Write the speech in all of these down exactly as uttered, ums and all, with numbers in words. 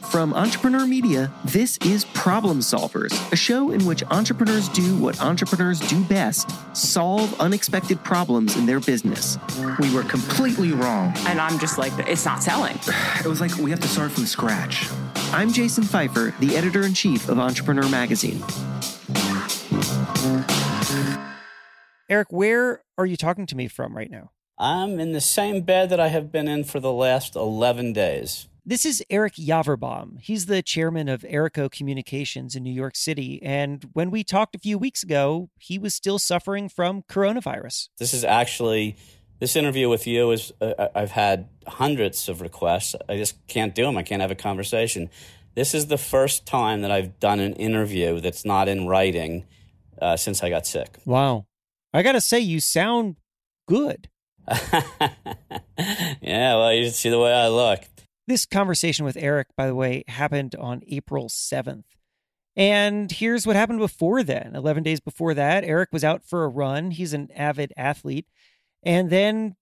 From Entrepreneur Media, this is Problem Solvers, a show in which entrepreneurs do what entrepreneurs do best: solve unexpected problems in their business. We were completely wrong. And I'm just like, it's not selling. It was like we have to start from scratch. I'm Jason Pfeiffer, the editor-in-chief of Entrepreneur Magazine. Eric, where are you talking to me from right now? I'm in the same bed that I have been in for the last eleven days. This is Eric Javerbaum. He's the chairman of Erico Communications in New York City. And when we talked a few weeks ago, he was still suffering from coronavirus. This is actually, this interview with you is, uh, I've had hundreds of requests. I just can't do them. I can't have a conversation. This is the first time that I've done an interview that's not in writing uh, since I got sick. Wow. I got to say, you sound good. Yeah, well, you should see the way I look. This conversation with Eric, by the way, happened on April seventh. And here's what happened before then. eleven days before that, Eric was out for a run. He's an avid athlete. And then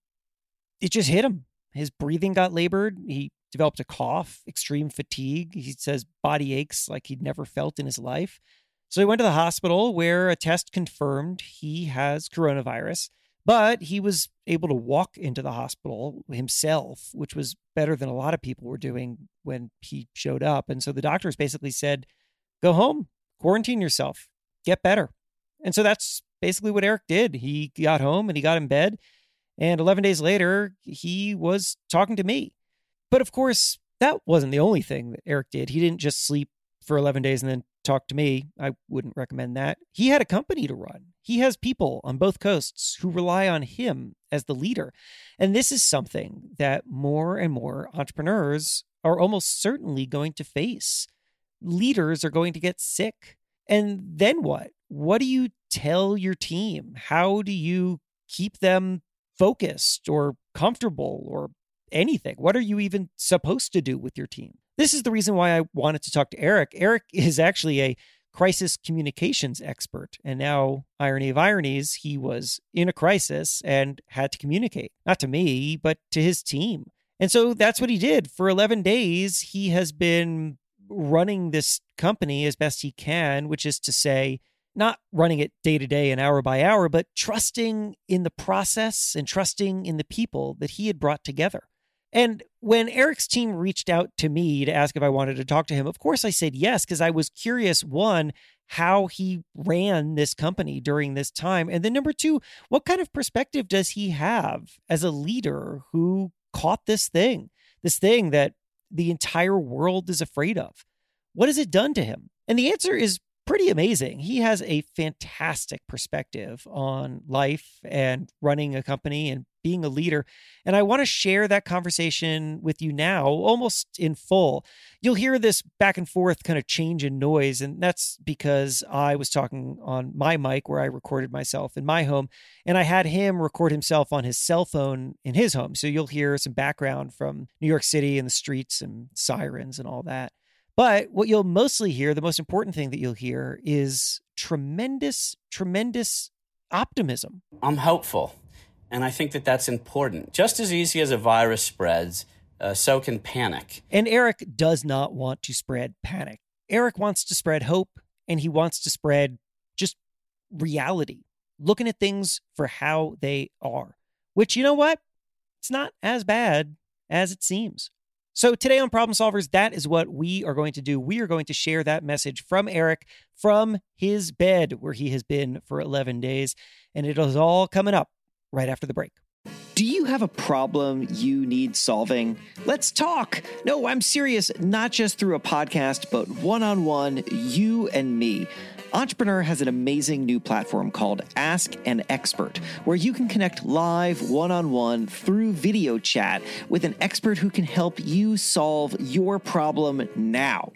it just hit him. His breathing got labored. He developed a cough, extreme fatigue. He says body aches like he'd never felt in his life. So he went to the hospital where a test confirmed he has coronavirus. But he was able to walk into the hospital himself, which was better than a lot of people were doing when he showed up. And so the doctors basically said, go home, quarantine yourself, get better. And so that's basically what Eric did. He got home and he got in bed. And eleven days later, he was talking to me. But of course, that wasn't the only thing that Eric did. He didn't just sleep for eleven days and then talk to me. I wouldn't recommend that. He had a company to run. He has people on both coasts who rely on him as the leader. And this is something that more and more entrepreneurs are almost certainly going to face. Leaders are going to get sick. And then what? What do you tell your team? How do you keep them focused or comfortable or anything? What are you even supposed to do with your team? This is the reason why I wanted to talk to Eric. Eric is actually a crisis communications expert. And now, irony of ironies, he was in a crisis and had to communicate, not to me, but to his team. And so that's what he did. For eleven days, he has been running this company as best he can, which is to say, not running it day to day and hour by hour, but trusting in the process and trusting in the people that he had brought together. And when Eric's team reached out to me to ask if I wanted to talk to him, of course I said yes, because I was curious, one, how he ran this company during this time. And then number two, what kind of perspective does he have as a leader who caught this thing, this thing that the entire world is afraid of? What has it done to him? And the answer is pretty amazing. He has a fantastic perspective on life and running a company and being a leader. And I want to share that conversation with you now, almost in full. You'll hear this back and forth kind of change in noise. And that's because I was talking on my mic where I recorded myself in my home, and I had him record himself on his cell phone in his home. So you'll hear some background from New York City and the streets and sirens and all that. But what you'll mostly hear, the most important thing that you'll hear, is tremendous, tremendous optimism. I'm hopeful, and I think that that's important. Just as easy as a virus spreads, uh, so can panic. And Eric does not want to spread panic. Eric wants to spread hope, and he wants to spread just reality, looking at things for how they are, which, you know what? It's not as bad as it seems. So today on Problem Solvers, that is what we are going to do. We are going to share that message from Eric from his bed where he has been for eleven days. And it is all coming up right after the break. Do you have a problem you need solving? Let's talk. No, I'm serious, not just through a podcast, but one-on-one, you and me. Entrepreneur has an amazing new platform called Ask an Expert, where you can connect live one-on-one through video chat with an expert who can help you solve your problem now.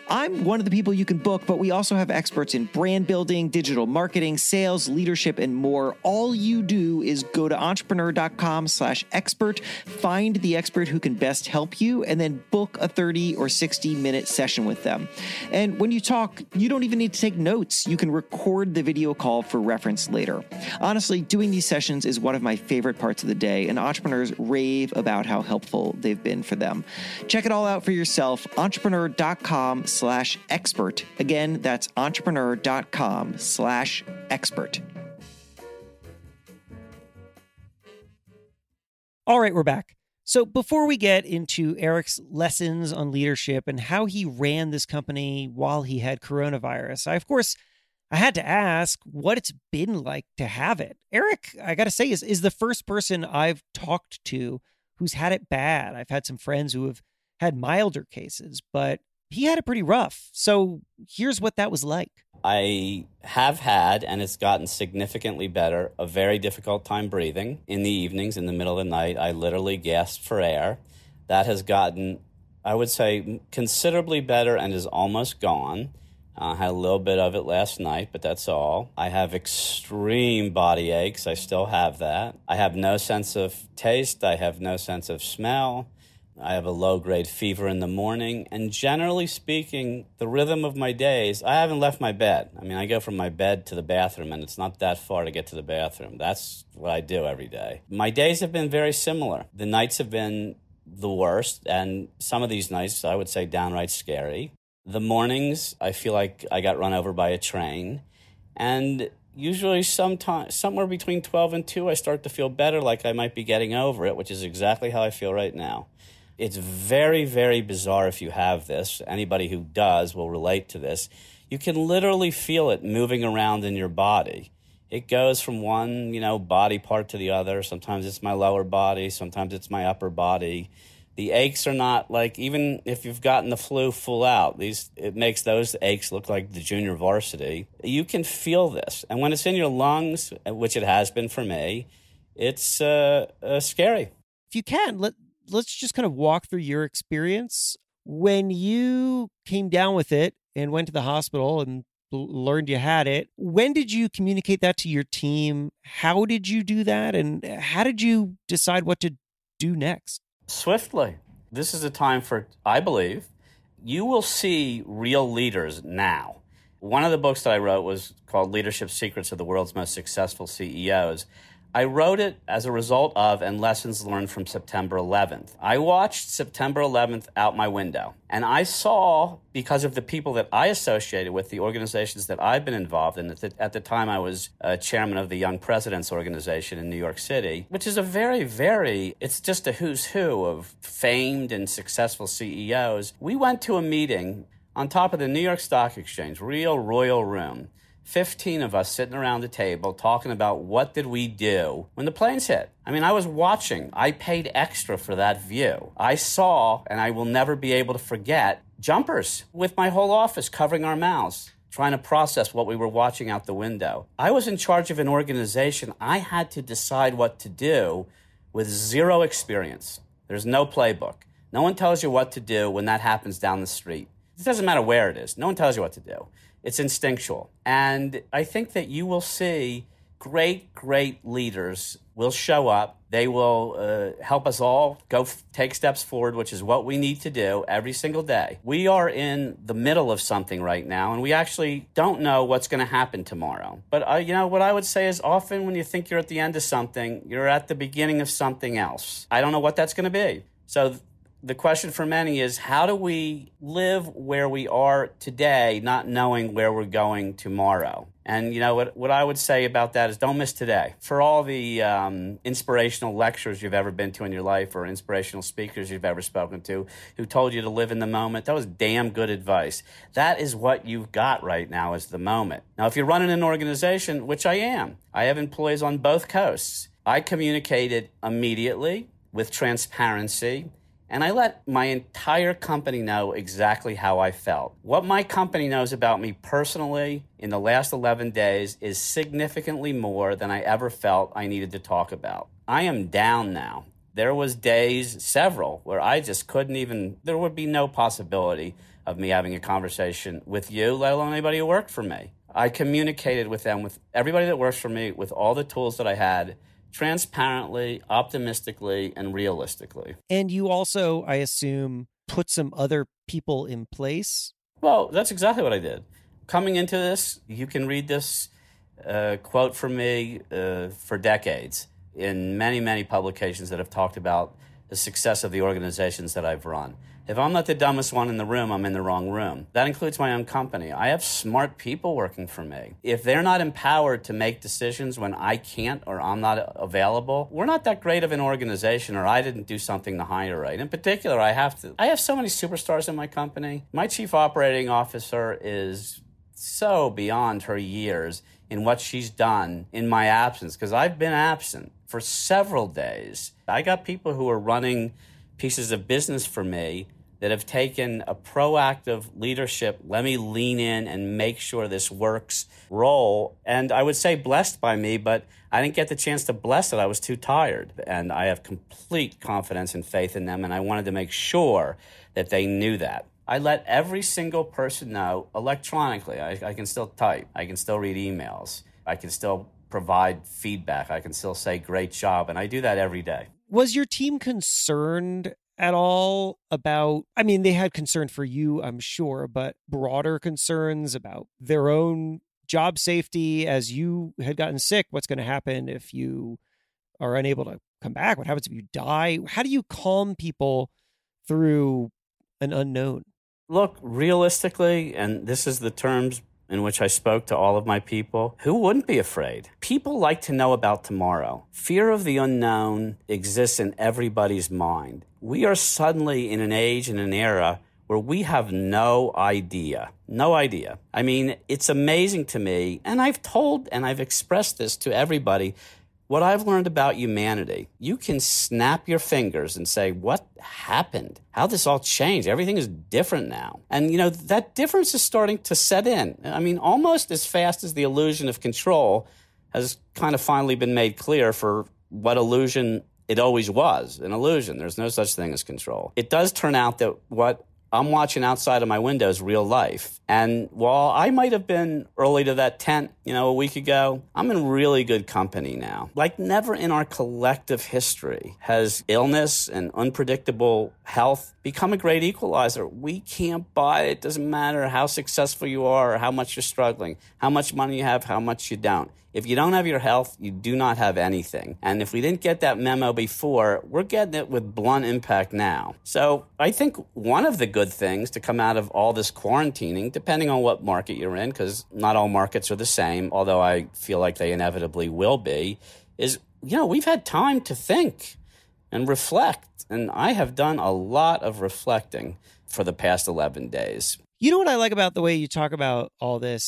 I'm one of the people you can book, but we also have experts in brand building, digital marketing, sales, leadership, and more. All you do is go to entrepreneur.com slash expert, find the expert who can best help you, and then book a thirty or sixty minute session with them. And when you talk, you don't even need to take notes. You can record the video call for reference later. Honestly, doing these sessions is one of my favorite parts of the day, and entrepreneurs rave about how helpful they've been for them. Check it all out for yourself, entrepreneur.com slash expert. Again, that's entrepreneur.com slash expert. All right, we're back. So before we get into Eric's lessons on leadership and how he ran this company while he had coronavirus, I, of course, I had to ask what it's been like to have it. Eric, I got to say, is, is the first person I've talked to who's had it bad. I've had some friends who have had milder cases, but he had it pretty rough. So here's what that was like. I have had, and it's gotten significantly better, a very difficult time breathing. In the evenings, in the middle of the night, I literally gasped for air. That has gotten, I would say, considerably better and is almost gone. I uh, had a little bit of it last night, but that's all. I have extreme body aches. I still have that. I have no sense of taste. I have no sense of smell. I have a low-grade fever in the morning. And generally speaking, the rhythm of my days, I haven't left my bed. I mean, I go from my bed to the bathroom, and it's not that far to get to the bathroom. That's what I do every day. My days have been very similar. The nights have been the worst, and some of these nights, I would say, downright scary. The mornings, I feel like I got run over by a train. And usually sometime, somewhere between twelve and two, I start to feel better, like I might be getting over it, which is exactly how I feel right now. It's very, very bizarre if you have this. Anybody who does will relate to this. You can literally feel it moving around in your body. It goes from one, you know, body part to the other. Sometimes it's my lower body. Sometimes it's my upper body. The aches are not like, even if you've gotten the flu full out, these it makes those aches look like the junior varsity. You can feel this. And when it's in your lungs, which it has been for me, it's uh, uh, scary. If you can, let, let's just kind of walk through your experience. When you came down with it and went to the hospital and learned you had it, when did you communicate that to your team? How did you do that? And how did you decide what to do next? Swiftly. This is a time for, I believe, you will see real leaders now. One of the books that I wrote was called Leadership Secrets of the World's Most Successful C E Os. I wrote it as a result of and lessons learned from September eleventh. I watched September eleventh out my window, and I saw, because of the people that I associated with, the organizations that I've been involved in. At the, at the time, I was uh, chairman of the Young Presidents Organization in New York City, which is a very, very, it's just a who's who of famed and successful C E Os. We went to a meeting on top of the New York Stock Exchange, real royal room. fifteen of us sitting around the table talking about what did we do when the planes hit. I mean, I was watching. I paid extra for that view. I saw, and I will never be able to forget, jumpers with my whole office covering our mouths, trying to process what we were watching out the window. I was in charge of an organization. I had to decide what to do with zero experience. There's no playbook. No one tells you what to do when that happens down the street. It doesn't matter where it is. No one tells you what to do. It's instinctual. And I think that you will see great, great leaders will show up. They will uh, help us all go f- take steps forward, which is what we need to do every single day. We are in the middle of something right now, and we actually don't know what's going to happen tomorrow. But, uh, you know, what I would say is often when you think you're at the end of something, you're at the beginning of something else. I don't know what that's going to be. So th- The question for many is, how do we live where we are today, not knowing where we're going tomorrow? And, you know, what, what I would say about that is don't miss today. For all the um, inspirational lectures you've ever been to in your life or inspirational speakers you've ever spoken to who told you to live in the moment, that was damn good advice. That is what you've got right now is the moment. Now, if you're running an organization, which I am, I have employees on both coasts. I communicated immediately with transparency, and I let my entire company know exactly how I felt. What my company knows about me personally in the last eleven days is significantly more than I ever felt I needed to talk about. I am down now. There was days, several, where I just couldn't even, there would be no possibility of me having a conversation with you, let alone anybody who worked for me. I communicated with them, with everybody that works for me, with all the tools that I had, transparently, optimistically, and realistically. And you also, I assume, put some other people in place? Well, that's exactly what I did. Coming into this, you can read this uh, quote from me uh, for decades in many, many publications that have talked about the success of the organizations that I've run. If I'm not the dumbest one in the room, I'm in the wrong room. That includes my own company. I have smart people working for me. If they're not empowered to make decisions when I can't or I'm not available, we're not that great of an organization, or I didn't do something to hire right. In particular, I have to. I have so many superstars in my company. My chief operating officer is so beyond her years in what she's done in my absence, because I've been absent for several days. I got people who are running pieces of business for me that have taken a proactive leadership, let me lean in and make sure this works role. And I would say blessed by me, but I didn't get the chance to bless it. I was too tired. And I have complete confidence and faith in them, and I wanted to make sure that they knew that. I let every single person know electronically. I, I can still type. I can still read emails. I can still provide feedback. I can still say great job. And I do that every day. Was your team concerned at all about, I mean, they had concern for you, I'm sure, but broader concerns about their own job safety as you had gotten sick? What's going to happen if you are unable to come back? What happens if you die? How do you calm people through an unknown? Look, realistically, and this is the terms in which I spoke to all of my people, who wouldn't be afraid? People like to know about tomorrow. Fear of the unknown exists in everybody's mind. We are suddenly in an age and an era where we have no idea. No idea. I mean, it's amazing to me, and I've told and I've expressed this to everybody, what I've learned about humanity. You can snap your fingers and say, what happened? How this all changed? Everything is different now. And, you know, that difference is starting to set in. I mean, almost as fast as the illusion of control has kind of finally been made clear for what illusion it always was, an illusion. There's no such thing as control. It does turn out that what I'm watching outside of my window is real life. And while I might have been early to that tent, you know, a week ago, I'm in really good company now. Like never in our collective history has illness and unpredictable health become a great equalizer. We can't buy it. It doesn't matter how successful you are or how much you're struggling, how much money you have, how much you don't. If you don't have your health, you do not have anything. And if we didn't get that memo before, we're getting it with blunt impact now. So I think one of the good things to come out of all this quarantining, depending on what market you're in, because not all markets are the same, although I feel like they inevitably will be, is, you know, we've had time to think and reflect. And I have done a lot of reflecting for the past eleven days. You know what I like about the way you talk about all this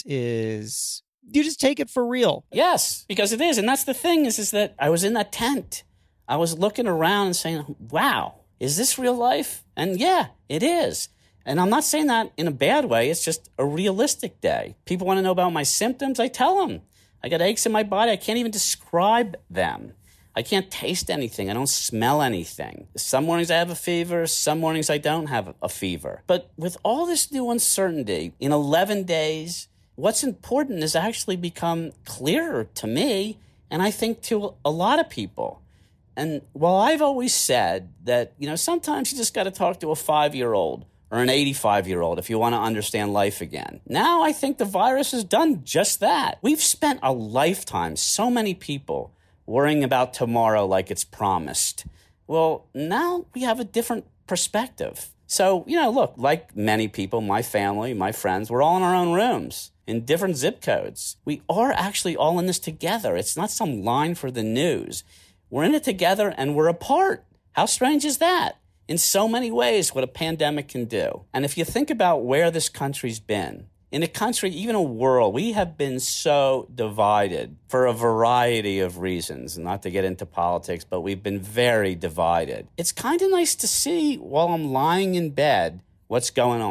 is you just take it for real. Yes, because it is. And that's the thing is, is that I was in that tent. I was looking around and saying, wow, is this real life? And yeah, it is. And I'm not saying that in a bad way. It's just a realistic day. People want to know about my symptoms. I tell them. I got aches in my body. I can't even describe them. I can't taste anything. I don't smell anything. Some mornings I have a fever. Some mornings I don't have a fever. But with all this new uncertainty, in eleven days, what's important has actually become clearer to me, and I think to a lot of people. And while I've always said that, you know, sometimes you just got to talk to a five-year-old or an eighty-five-year-old if you want to understand life again. Now I think the virus has done just that. We've spent a lifetime, so many people, worrying about tomorrow like it's promised. Well, now we have a different perspective. So, you know, look, like many people, my family, my friends, we're all in our own rooms in different zip codes. We are actually all in this together. It's not some line for the news. We're in it together and we're apart. How strange is that? In so many ways, what a pandemic can do. And if you think about where this country's been, in a country, even a world, we have been so divided for a variety of reasons. Not to get into politics, but we've been very divided. It's kind of nice to see while I'm lying in bed what's going on.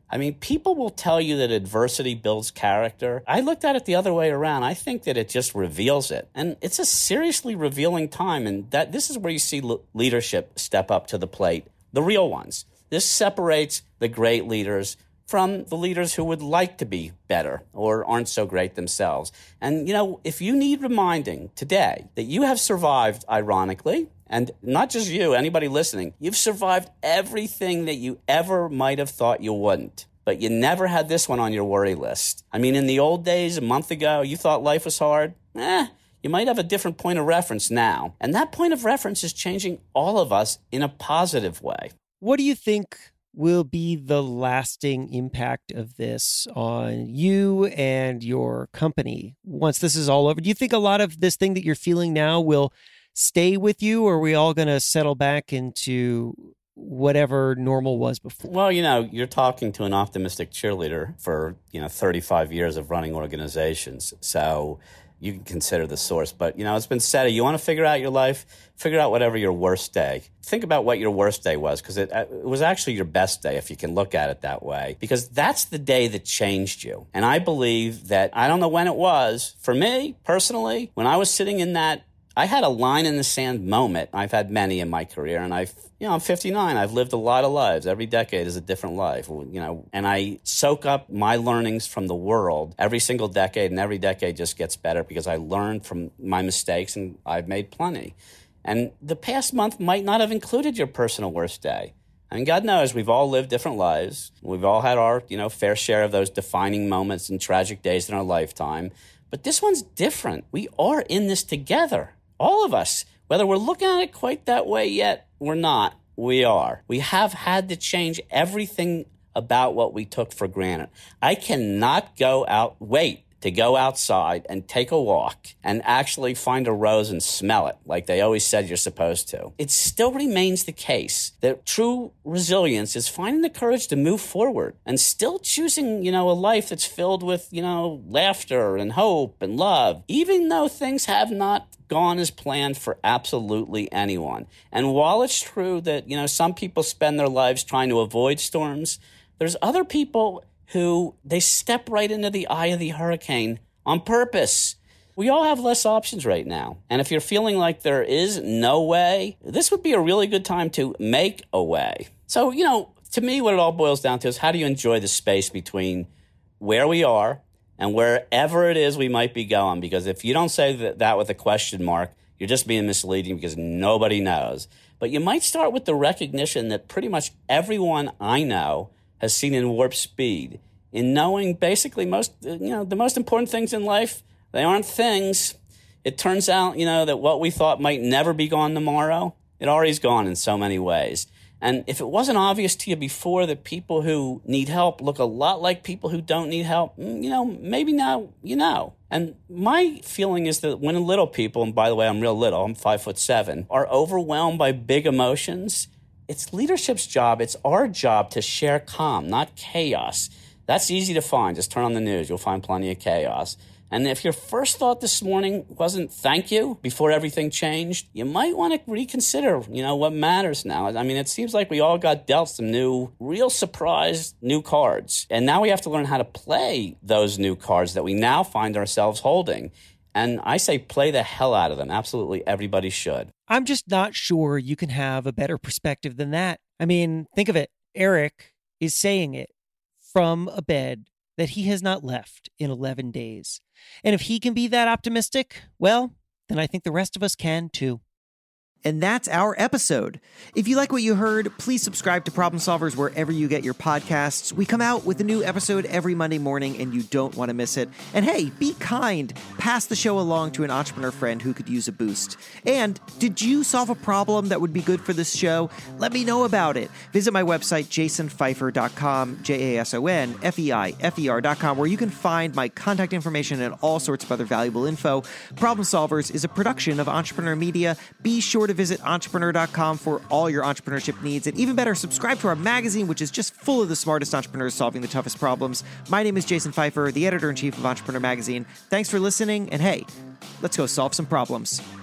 I mean, people will tell you that adversity builds character. I looked at it the other way around. I think that it just reveals it. And it's a seriously revealing time. And that this is where you see le- leadership step up to the plate, the real ones. This separates the great leaders from the leaders who would like to be better or aren't so great themselves. And, you know, if you need reminding today that you have survived, ironically, and not just you, anybody listening, you've survived everything that you ever might have thought you wouldn't. But you never had this one on your worry list. I mean, in the old days, a month ago, you thought life was hard. Eh, you might have a different point of reference now. And that point of reference is changing all of us in a positive way. What do you think will be the lasting impact of this on you and your company once this is all over? Do you think a lot of this thing that you're feeling now will stay with you, or are we all going to settle back into whatever normal was before? Well, you know, you're talking to an optimistic cheerleader for, you know, thirty-five years of running organizations. So you can consider the source. But, you know, it's been said, you want to figure out your life, figure out whatever your worst day. Think about what your worst day was, because it, it was actually your best day, if you can look at it that way, because that's the day that changed you. And I believe that, I don't know when it was, for me, personally, when I was sitting in that, I had a line in the sand moment. I've had many in my career, and I've, you know, I'm fifty-nine. I've lived a lot of lives. Every decade is a different life, you know, and I soak up my learnings from the world every single decade, and every decade just gets better because I learned from my mistakes, and I've made plenty. And the past month might not have included your personal worst day. I mean, God knows we've all lived different lives. We've all had our, you know, fair share of those defining moments and tragic days in our lifetime. But this one's different. We are in this together. All of us, whether we're looking at it quite that way yet or not, we are. We have had to change everything about what we took for granted. I cannot go out, wait to go outside and take a walk and actually find a rose and smell it like they always said you're supposed to. It still remains the case that true resilience is finding the courage to move forward and still choosing, you know, a life that's filled with, you know, laughter and hope and love, even though things have not gone as planned for absolutely anyone. And while it's true that, you know, some people spend their lives trying to avoid storms, there's other people who they step right into the eye of the hurricane on purpose. We all have less options right now. And if you're feeling like there is no way, this would be a really good time to make a way. So, you know, to me, what it all boils down to is how do you enjoy the space between where we are and wherever it is we might be going? Because if you don't say that, that with a question mark, you're just being misleading because nobody knows. But you might start with the recognition that pretty much everyone I know has seen in warp speed in knowing basically most, you know, the most important things in life, they aren't things. It turns out, you know, that what we thought might never be gone tomorrow, it already's gone in so many ways. And if it wasn't obvious to you before that people who need help look a lot like people who don't need help, you know, maybe now you know. And my feeling is that when little people, and by the way, I'm real little, I'm five foot seven, are overwhelmed by big emotions, it's leadership's job, it's our job to share calm, not chaos. That's easy to find. Just turn on the news. You'll find plenty of chaos. And if your first thought this morning wasn't thank you before everything changed, you might want to reconsider, you know, what matters now. I mean, it seems like we all got dealt some new, real surprise new cards. And now we have to learn how to play those new cards that we now find ourselves holding. And I say play the hell out of them. Absolutely everybody should. I'm just not sure you can have a better perspective than that. I mean, think of it. Eric is saying it from a bed that he has not left in eleven days. And if he can be that optimistic, well, then I think the rest of us can too. And that's our episode. If you like what you heard, please subscribe to Problem Solvers wherever you get your podcasts. We come out with a new episode every Monday morning, and you don't want to miss it. And hey, be kind. Pass the show along to an entrepreneur friend who could use a boost. And did you solve a problem that would be good for this show? Let me know about it. Visit my website, jason feifer dot com, J A S O N F E I F E R dot com, where you can find my contact information and all sorts of other valuable info. Problem Solvers is a production of Entrepreneur Media. Be sure to visit entrepreneur dot com for all your entrepreneurship needs. And even better, subscribe to our magazine, which is just full of the smartest entrepreneurs solving the toughest problems. My name is Jason Feifer, the editor-in-chief of Entrepreneur Magazine. Thanks for listening, and hey, let's go solve some problems.